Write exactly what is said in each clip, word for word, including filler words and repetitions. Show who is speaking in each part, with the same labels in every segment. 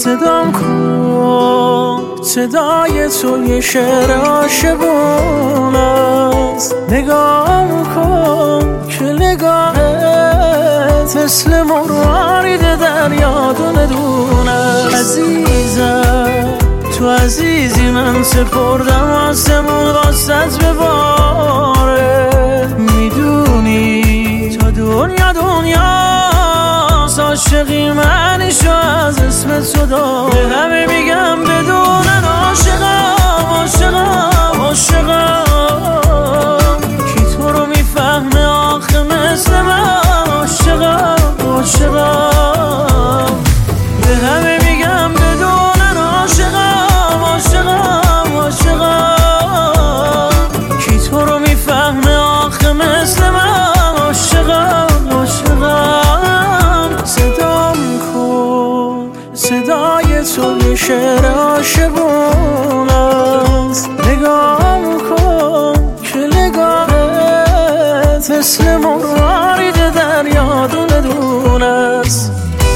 Speaker 1: صدام کن، صدای تو یه شعر عاشقون است. نگام کن که نگاهت مثل مروارید دریا دونه دونه. عزیزم تو عزیزی، من سپردم آسمون واسط بباره. میدونی تا دنیا دنیاست، عاشقی منشو از اسم تو دار. به همه میگم بدونن عاشقم عاشقم عاشقم، کی تو رو میفهمه آخه مثل من؟ عاشقم عاشقم، به همه میگم بدونن عاشقم عاشقم عاشقم، کی تو رو میفهمه آخه مثل من؟ عاشقم عاشقم. صدام کن، صدای تو یه شعر عاشقون است. نگام کن که نگاهت مثل مروارید دریا دونه دونه است.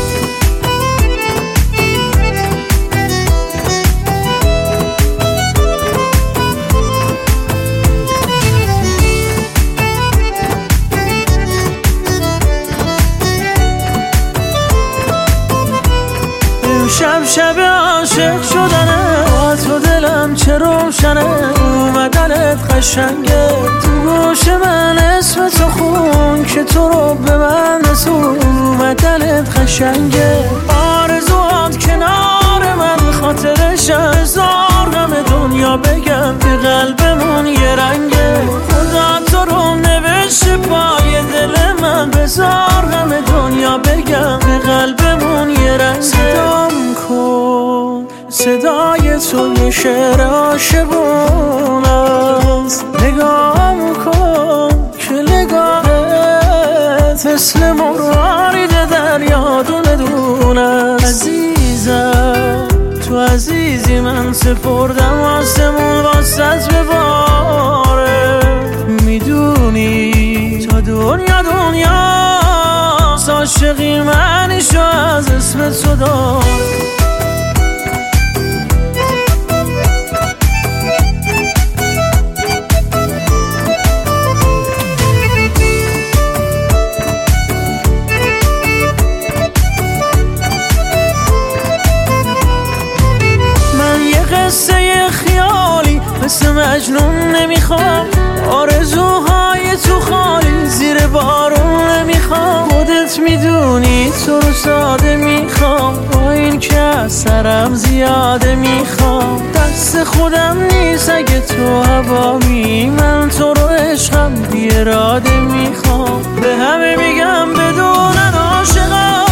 Speaker 1: شب شب عاشق شدنه، با تو دلم چه روشنه. اومدنت قشنگه، تو گوش من اسم تو خون که تو رو به من رسون. اومدنت قشنگه، آرزوات کنار من خاطرش هزار غم دنیا بگم به قلبمون یه رنگه. خدا تو رو نوشته پای دل من، بزار غم دنیا بگم به قلبمون یه رنگه. صدام کن، صدای تو یه شعر عاشقون است. نگام کن که نگاهت مثل مروارید دریا دونه دونه. عزیزم تو عزیزی، من سپردم آسمون واسط بباره. میدونی تا دنیا دنیاست، عاشقی منشو از اسم تو دار. قصه خیالی مثل مجنون نمیخوام، آرزوهای تو خالی زیر بارون نمیخوام. خودت میدونی تو رو ساده میخوام، با این که اثرم زیاده میخوام. دست خودم نیست اگه تو هوامی، من تو رو عشقم بی اراده میخوام. به همه میگم بدونن عاشقم